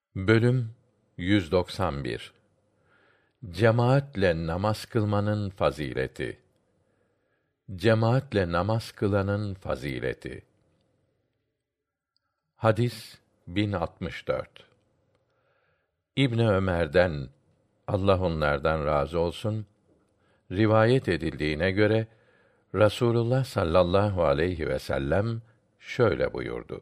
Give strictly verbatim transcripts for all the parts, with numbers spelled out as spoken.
Bölüm yüz doksan bir. Cemaatle namaz kılmanın fazileti. Cemaatle namaz kılanın fazileti. Hadis bin altmış dört. İbn Ömer'den, Allah onlardan razı olsun, rivayet edildiğine göre Rasulullah sallallahu aleyhi ve sellem şöyle buyurdu: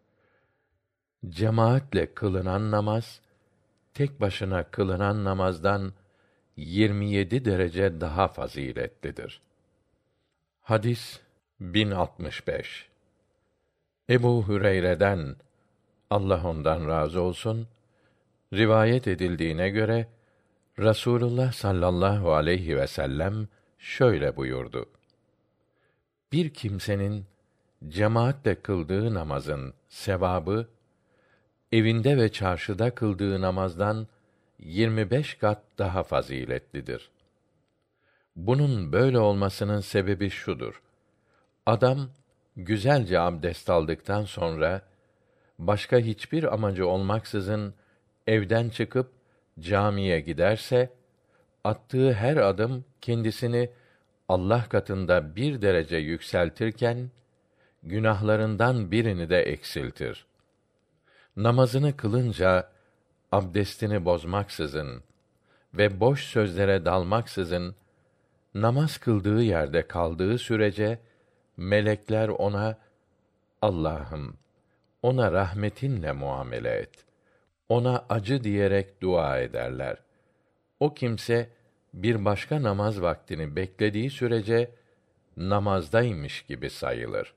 Cemaatle kılınan namaz, tek başına kılınan namazdan yirmi yedi derece daha faziletlidir. Hadis bin altmış beş. Ebu Hüreyre'den, Allah ondan razı olsun, rivayet edildiğine göre Rasulullah sallallahu aleyhi ve sellem şöyle buyurdu: Bir kimsenin cemaatle kıldığı namazın sevabı, evinde ve çarşıda kıldığı namazdan yirmi beş kat daha faziletlidir. Bunun böyle olmasının sebebi şudur: Adam güzelce abdest aldıktan sonra başka hiçbir amacı olmaksızın evden çıkıp camiye giderse, attığı her adım kendisini Allah katında bir derece yükseltirken günahlarından birini de eksiltir. Namazını kılınca abdestini bozmaksızın ve boş sözlere dalmaksızın namaz kıldığı yerde kaldığı sürece melekler ona, Allah'ım, ona rahmetinle muamele et, ona acı diyerek dua ederler. O kimse bir başka namaz vaktini beklediği sürece namazdaymış gibi sayılır.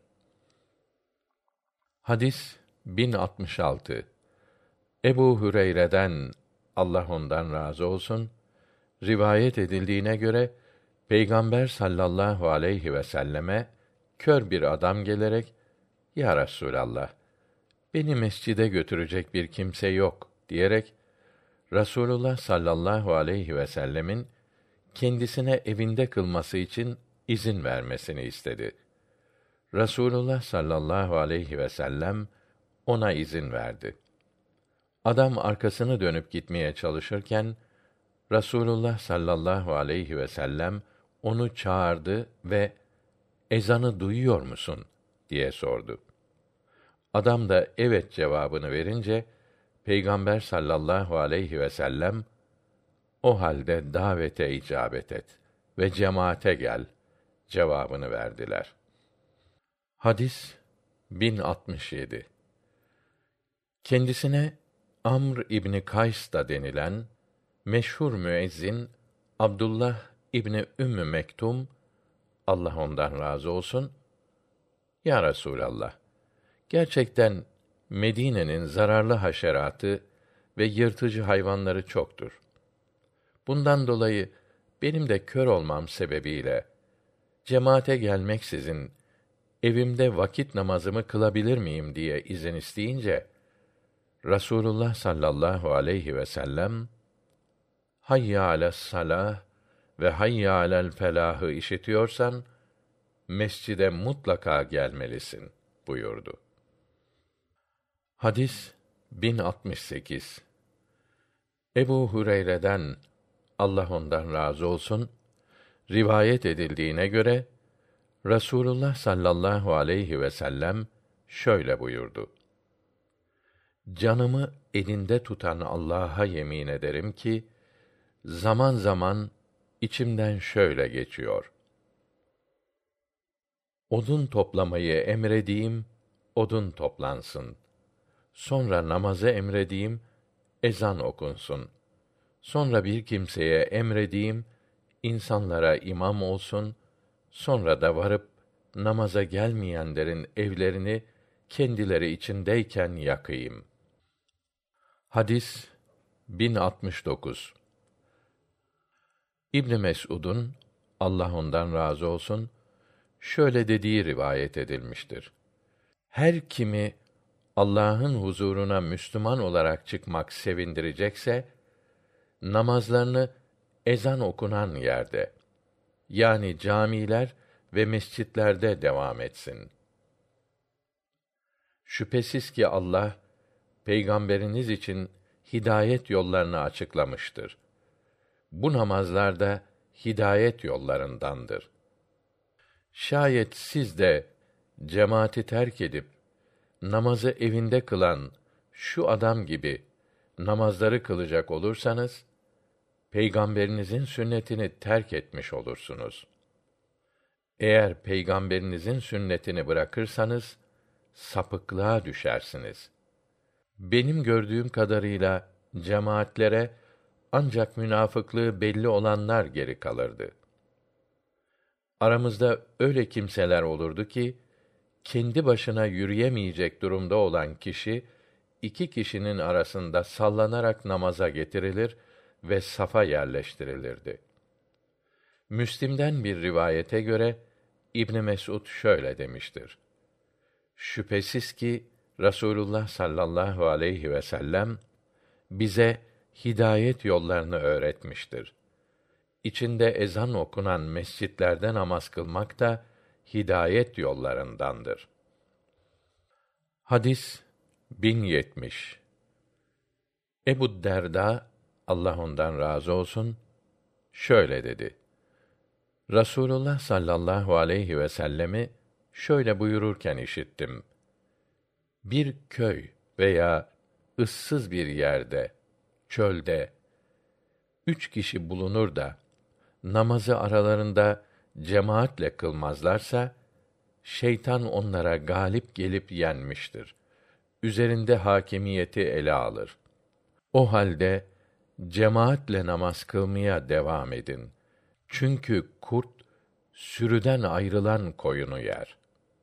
Hadis bin altmış altı. Ebu Hüreyre'den, Allah ondan razı olsun, rivayet edildiğine göre Peygamber sallallahu aleyhi ve selleme kör bir adam gelerek, Ya Resûlallah, beni mescide götürecek bir kimse yok diyerek Rasulullah sallallahu aleyhi ve sellemin kendisine evinde kılması için izin vermesini istedi. Rasulullah sallallahu aleyhi ve sellem ona izin verdi. Adam arkasını dönüp gitmeye çalışırken Rasulullah sallallahu aleyhi ve sellem onu çağırdı ve ezanı duyuyor musun diye sordu. Adam da evet cevabını verince Peygamber sallallahu aleyhi ve sellem o halde davete icabet et ve cemaate gel cevabını verdiler. Hadis bin altmış yedi. Kendisine Amr İbni Kays da denilen meşhur müezzin Abdullah İbni Ümmü Mektum, Allah ondan razı olsun, Ya Resûlallah, gerçekten Medine'nin zararlı haşeratı ve yırtıcı hayvanları çoktur. Bundan dolayı benim de kör olmam sebebiyle cemaate gelmeksizin evimde vakit namazımı kılabilir miyim diye izin isteyince Rasulullah sallallahu aleyhi ve sellem Hayya ale's-salâh ve hayya alel felâhı işitiyorsan mescide mutlaka gelmelisin buyurdu. Hadis bin altmış sekiz. Ebu Hüreyre'den, Allah ondan razı olsun, rivayet edildiğine göre Rasulullah sallallahu aleyhi ve sellem şöyle buyurdu: Canımı elinde tutan Allah'a yemin ederim ki zaman zaman içimden şöyle geçiyor: Odun toplamayı emredeyim, odun toplansın. Sonra namazı emredeyim, ezan okunsun. Sonra bir kimseye emredeyim, insanlara imam olsun. Sonra da varıp namaza gelmeyenlerin evlerini kendileri içindeyken yakayım. Hadis bin altmış dokuz. İbn Mes'ud'un, Allah ondan razı olsun, şöyle dediği rivayet edilmiştir: Her kimi Allah'ın huzuruna Müslüman olarak çıkmak sevindirecekse, namazlarını ezan okunan yerde, yani camiler ve mescitlerde devam etsin. Şüphesiz ki Allah, Peygamberiniz için hidayet yollarını açıklamıştır. Bu namazlar da hidayet yollarındandır. Şayet siz de cemaati terk edip namazı evinde kılan şu adam gibi namazları kılacak olursanız, Peygamberinizin sünnetini terk etmiş olursunuz. Eğer Peygamberinizin sünnetini bırakırsanız, sapıklığa düşersiniz. Benim gördüğüm kadarıyla cemaatlere ancak münafıklığı belli olanlar geri kalırdı. Aramızda öyle kimseler olurdu ki, kendi başına yürüyemeyecek durumda olan kişi, iki kişinin arasında sallanarak namaza getirilir ve safa yerleştirilirdi. Müslim'den bir rivayete göre, İbn Mes'ud şöyle demiştir: Şüphesiz ki Rasulullah sallallahu aleyhi ve sellem bize hidayet yollarını öğretmiştir. İçinde ezan okunan mescitlerde namaz kılmak da hidayet yollarındandır. Hadis bin yetmiş. Ebu Derda, Allah ondan razı olsun, şöyle dedi: Rasulullah sallallahu aleyhi ve sellemi şöyle buyururken işittim: Bir köy veya ıssız bir yerde, çölde üç kişi bulunur da namazı aralarında cemaatle kılmazlarsa, şeytan onlara galip gelip yenmiştir. Üzerinde hakimiyeti ele alır. O halde cemaatle namaz kılmaya devam edin. Çünkü kurt sürüden ayrılan koyunu yer.